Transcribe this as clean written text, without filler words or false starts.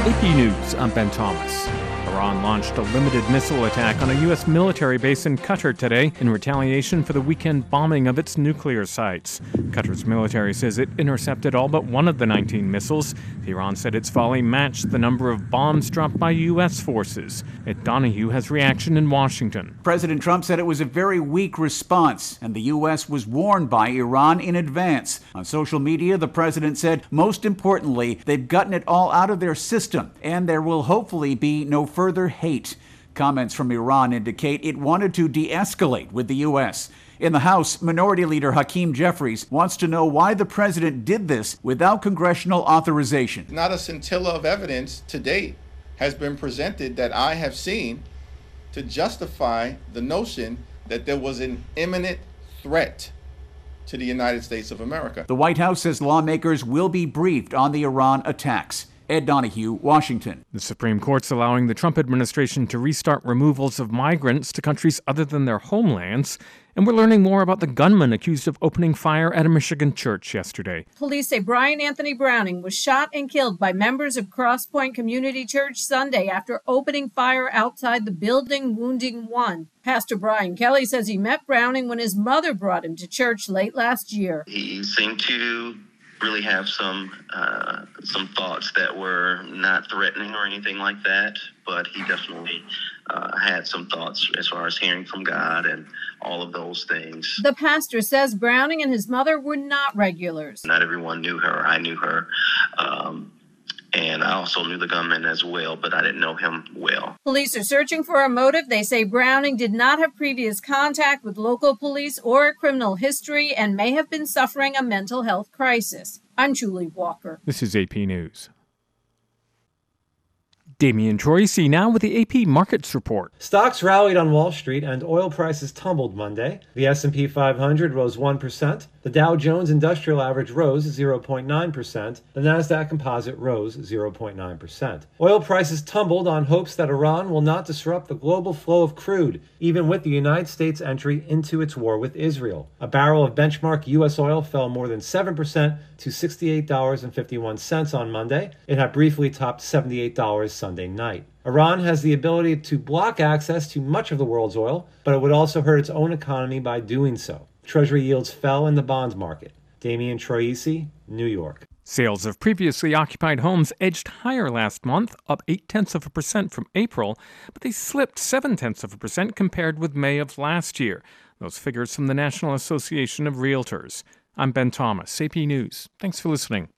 AP News, I'm Ben Thomas. Iran launched a limited missile attack on a U.S. military base in Qatar today in retaliation for the weekend bombing of its nuclear sites. Qatar's military says it intercepted all but one of the 19 missiles. Iran said its volley matched the number of bombs dropped by U.S. forces. Ed Donahue has reaction in Washington. President Trump said it was a very weak response, and the U.S. was warned by Iran in advance. On social media, the president said, most importantly, they've gotten it all out of their system, and there will hopefully be no further hate. Comments from Iran indicate it wanted to de-escalate with the U.S. In the House, Minority Leader Hakeem Jeffries wants to know why the president did this without congressional authorization. Not a scintilla of evidence to date has been presented that I have seen to justify the notion that there was an imminent threat to the United States of America. The White House says lawmakers will be briefed on the Iran attacks. Ed Donahue, Washington. The Supreme Court's allowing the Trump administration to restart removals of migrants to countries other than their homelands. And we're learning more about the gunman accused of opening fire at a Michigan church yesterday. Police say Brian Anthony Browning was shot and killed by members of Cross Point Community Church Sunday after opening fire outside the building, wounding one. Pastor Brian Kelly says he met Browning when his mother brought him to church late last year. He seemed to really have some thoughts that were not threatening or anything like that, but he definitely had some thoughts as far as hearing from God and all of those things. The pastor says Browning and his mother were not regulars. Not everyone knew her. I knew her. And I also knew the gunman as well, but I didn't know him well. Police are searching for a motive. They say Browning did not have previous contact with local police or a criminal history and may have been suffering a mental health crisis. I'm Julie Walker. This is AP News. Damian Troisi now with the AP Markets Report. Stocks rallied on Wall Street and oil prices tumbled Monday. The S&P 500 rose 1%. The Dow Jones Industrial Average rose 0.9%. The Nasdaq Composite rose 0.9%. Oil prices tumbled on hopes that Iran will not disrupt the global flow of crude, even with the United States' entry into its war with Israel. A barrel of benchmark U.S. oil fell more than 7% to $68.51 on Monday. It had briefly topped $78 Sunday night. Iran has the ability to block access to much of the world's oil, but it would also hurt its own economy by doing so. Treasury yields fell in the bonds market. Damian Troisi, New York. Sales of previously occupied homes edged higher last month, up 0.8% from April, but they slipped 0.7% compared with May of last year. Those figures from the National Association of Realtors. I'm Ben Thomas, AP News. Thanks for listening.